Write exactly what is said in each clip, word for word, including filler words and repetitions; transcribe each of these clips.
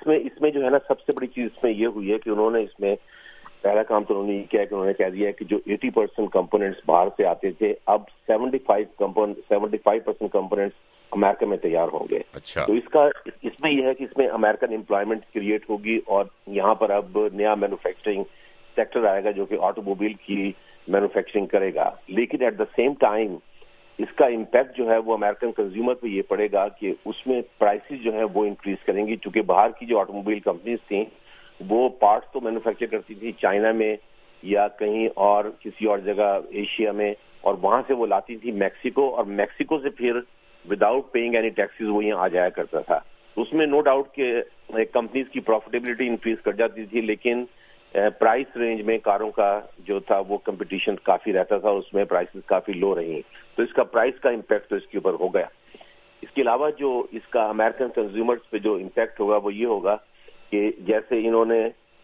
میں اس میں جو ہے نا سب سے بڑی چیز اس میں یہ ہوئی ہے کہ انہوں نے اس میں پہلا کام تو انہوں نے یہ کیا کہ انہوں نے کہہ دیا کہ جو ایٹی پرسینٹ کمپوننٹس باہر سے آتے تھے اب seventy five seventy five percent components امریکہ میں تیار ہوں گے. اچھا. تو اس کا اس میں یہ ہے کہ اس میں امریکن امپلائمنٹ کریٹ ہوگی اور یہاں پر اب نیا مینوفیکچرنگ سیکٹر آئے گا جو کہ آٹو موبائل کی مینوفیکچرنگ کرے گا. لیکن ایٹ دا سیم ٹائم اس کا امپیکٹ جو ہے وہ امریکن کنزیومر پہ یہ پڑے گا کہ اس میں پرائسز جو ہے وہ انکریز کریں گی, چونکہ باہر کی جو آٹو موبائل کمپنیز تھیں وہ پارٹس تو مینوفیکچر کرتی تھی چائنا میں یا کہیں اور کسی اور جگہ ایشیا میں, اور وہاں سے وہ لاتی تھی میکسیکو, اور میکسیکو سے پھر وداؤٹ پیئنگ اینی ٹیکسز وہ یہاں آ جایا کرتا تھا. اس میں نو ڈاؤٹ کہ کمپنیز کی پروفیٹیبلٹی انکریز کر جاتی تھی, لیکن پرائس رینج میں کاروں کا جو تھا وہ کمپٹیشن کافی رہتا تھا, اس میں پرائسز کافی لو رہی, تو اس کا پرائس کا امپیکٹ تو اس کے اوپر ہو گیا. اس کے علاوہ جو اس کا امریکن کنزیومرز پہ جو امپیکٹ ہوگا وہ یہ ہوگا کہ جیسے انہوں نے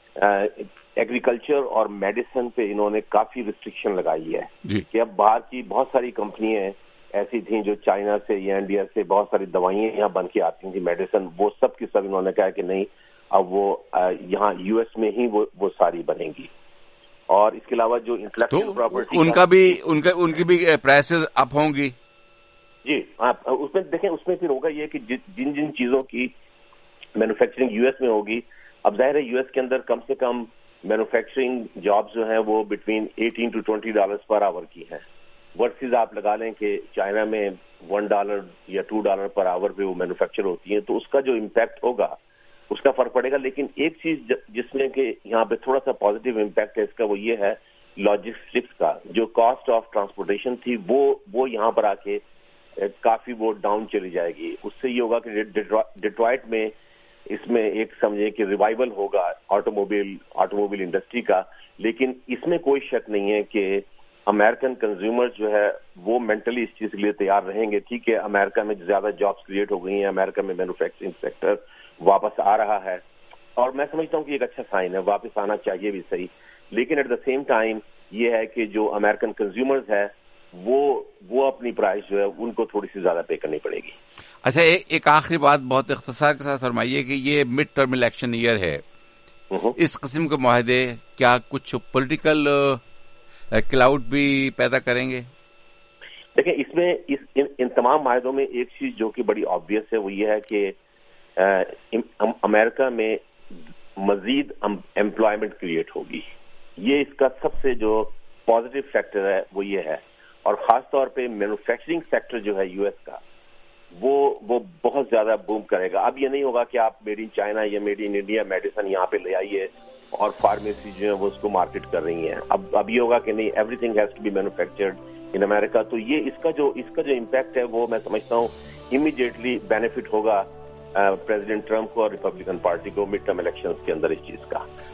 ایگریکلچر اور میڈیسن پہ انہوں نے کافی ریسٹرکشن لگائی ہے جی. کہ اب باہر کی بہت ساری کمپنیاں ایسی تھیں جو چائنا سے یا انڈیا سے بہت ساری دوائیں یہاں بن کے آتی تھیں میڈیسن, وہ سب کی سب انہوں نے کہا کہ نہیں اب وہ یہاں یو ایس میں ہی وہ وہ ساری بنیں گی. اور اس کے علاوہ جو انٹلیکچوئل پراپرٹی ان کا بھی ان کا ان کی بھی پرائسز اپ ہوں گی. جی اس میں دیکھیں اس میں پھر ہوگا یہ کہ جن جن چیزوں کی مینوفیکچرنگ یو ایس میں ہوگی, اب ظاہر ہے یو ایس کے اندر کم سے کم مینوفیکچرنگ جابز جو ہیں وہ between eighteen to twenty dollars per hour کی ہیں, ورسز آپ لگا لیں کہ چائنا میں ون ڈالر یا ٹو ڈالر پر آور پہ وہ مینوفیکچر ہوتی ہیں, تو اس کا جو امپیکٹ ہوگا اس کا فرق پڑے گا. لیکن ایک چیز جس میں کہ یہاں پہ تھوڑا سا پازیٹیو امپیکٹ ہے اس کا وہ یہ ہے لاجسٹکس کا, جو کاسٹ آف ٹرانسپورٹیشن تھی وہ وہ یہاں پر آ کے کافی وہ ڈاؤن چلی جائے گی. اس سے یہ ہوگا کہ ڈیٹرائٹ میں اس میں ایک سمجھے کہ ریوائول ہوگا automobile automobile industry کا. لیکن اس میں کوئی شک نہیں ہے کہ امریکن کنزیومر جو ہے وہ مینٹلی اس چیز کے لیے تیار رہیں گے. ٹھیک ہے امریکہ میں زیادہ جابس کریٹ ہو گئی ہیں, امریکہ میں مینوفیکچرنگ سیکٹر واپس آ رہا ہے, اور میں سمجھتا ہوں کہ ایک اچھا سائن ہے, واپس آنا چاہیے بھی صحیح. لیکن ایٹ دا سیم ٹائم یہ ہے کہ جو امریکن کنزیومرز ہے وہ وہ اپنی پرائس جو ہے ان کو تھوڑی سی زیادہ پے کرنی پڑے گی. اچھا ایک آخری بات بہت اختصار کے ساتھ فرمائیے کہ یہ مڈ ٹرم الیکشن ایئر ہے, اس قسم کے معاہدے کیا کچھ پولیٹیکل کلاؤڈ بھی پیدا کریں گے؟ دیکھیں اس میں اس ان, ان تمام معاہدوں میں ایک چیز جو کہ بڑی آبویس ہے وہ یہ ہے کہ امریکہ میں مزید امپلائمنٹ کریٹ ہوگی. یہ اس کا سب سے جو پازیٹیو فیکٹر ہے وہ یہ ہے, اور خاص طور پہ مینوفیکچرنگ سیکٹر جو ہے یو ایس کا وہ وہ بہت زیادہ بوم کرے گا. اب یہ نہیں ہوگا کہ آپ میڈ ان چائنا یا میڈ ان انڈیا میڈیسن یہاں پہ لے آئیے اور فارمیسی جو ہے وہ اس کو مارکیٹ کر رہی ہیں. اب اب یہ ہوگا کہ نہیں everything has to be manufactured in امریکہ. تو یہ اس کا جو اس کا جو امپیکٹ ہے وہ میں سمجھتا ہوں امیڈیٹلی بینیفٹ ہوگا پریزیڈنٹ ٹرمپ کو اور ریپبلکن پارٹی کو مڈ ٹرم الیکشنز کے اندر اس چیز کا.